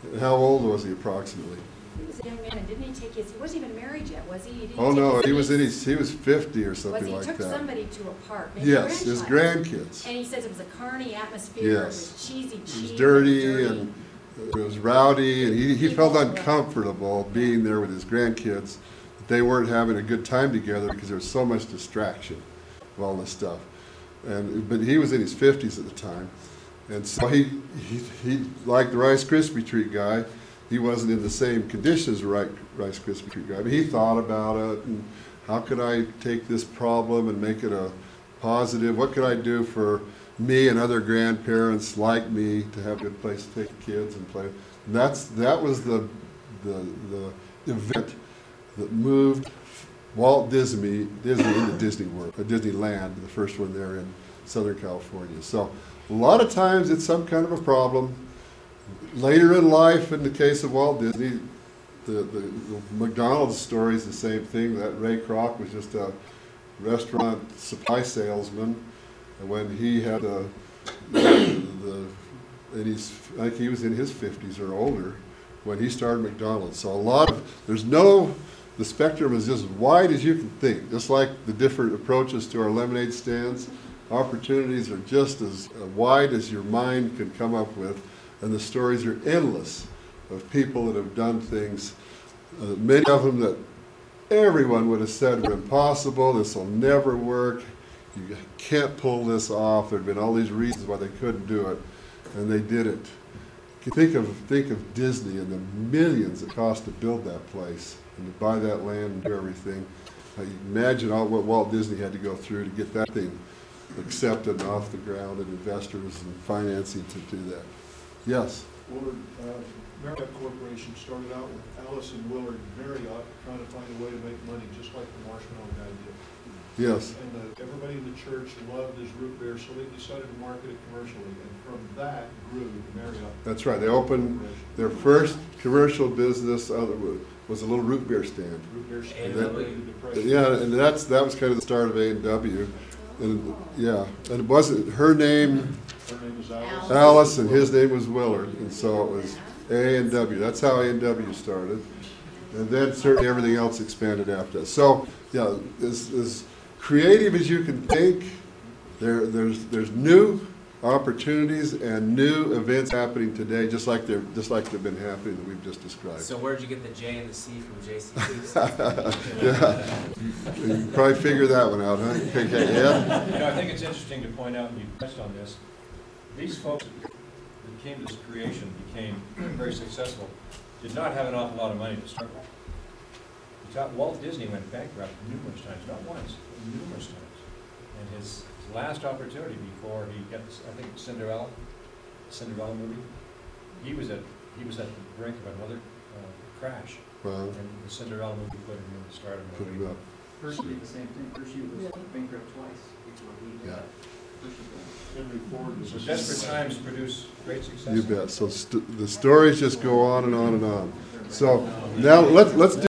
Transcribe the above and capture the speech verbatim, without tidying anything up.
How old was he approximately? He was a young man, and didn't he take his, he wasn't even married yet, was he? He didn't Oh, take no, his he was in niece- his, he was fifty or Was something he like took that. somebody to a park, maybe Yes, his grandchild. grandkids. And he says it was a carny atmosphere, it Yes. was cheesy cheese. It was dirty and it was rowdy, and he, he felt People- uncomfortable being there with his grandkids. They weren't having a good time together because there was so much distraction of all this stuff. And, but he was in his fifties at the time. And so he, he, he, like the Rice Krispie treat guy, he wasn't in the same condition as the Ri- Rice Krispie treat guy. But he thought about it, and how could I take this problem and make it a positive? What could I do for me and other grandparents like me to have a good place to take the kids and play? And that's, that was the, the, the event that moved Walt Disney, Disney into Disney World, uh, Disneyland, the first one there in Southern California. So a lot of times it's some kind of a problem. Later in life, in the case of Walt Disney, the, the, the McDonald's story is the same thing. That Ray Kroc was just a restaurant supply salesman, and when he had a, the, the and he's, I think he was in his fifties or older when he started McDonald's. So a lot of, there's no, the spectrum is just as wide as you can think. Just like the different approaches to our lemonade stands, opportunities are just as wide as your mind can come up with, and the stories are endless of people that have done things, uh, many of them that everyone would have said were impossible, this will never work, you can't pull this off. There have been all these reasons why they couldn't do it, and they did it. Think of, think of Disney and the millions it cost to build that place and to buy that land and do everything. Uh, you imagine all what Walt Disney had to go through to get that thing accepted and off the ground, and investors and financing to do that. Yes? Willard, uh, Marriott Corporation started out with Alice and Willard Marriott trying to find a way to make money, just like the Marshmallow guy did. Yes. And uh, everybody in the church loved his root beer, so they decided to market it commercially, and from that grew Marriott. That's right. They opened their first commercial business uh, was a little root beer stand. Root beer And stand that- during the Depression. Yeah, and that's that was kind of the start of A and W. And yeah, and it wasn't her name, Her name is Alice. Alice, and his name was Willard, and so it was A and W. That's how A and W started, and then certainly everything else expanded after that. So yeah, as, as creative as you can think, there there's there's new opportunities and new events happening today, just like they're just like they've been happening that we've just described. So where'd you get the J and the C from J C C's? Yeah, you can probably figure that one out, huh? Okay, yeah. You know, I think it's interesting to point out, and you touched on this, these folks that came to this creation, became very successful, did not have an awful lot of money to start with. You thought Walt Disney went bankrupt numerous times, not once, but numerous times. And his, his last opportunity before he got, this, I think, Cinderella, Cinderella movie, he was at he was at the brink of another uh, crash. Well, And the Cinderella movie put him in the start of put movie. it up. Hershey did the same thing. Hershey was Really? bankrupt twice before he Yeah. got Hershey done. Henry Ford was So a desperate times produce great success. You bet. So st- the stories just go on and on and on. So now let's let's do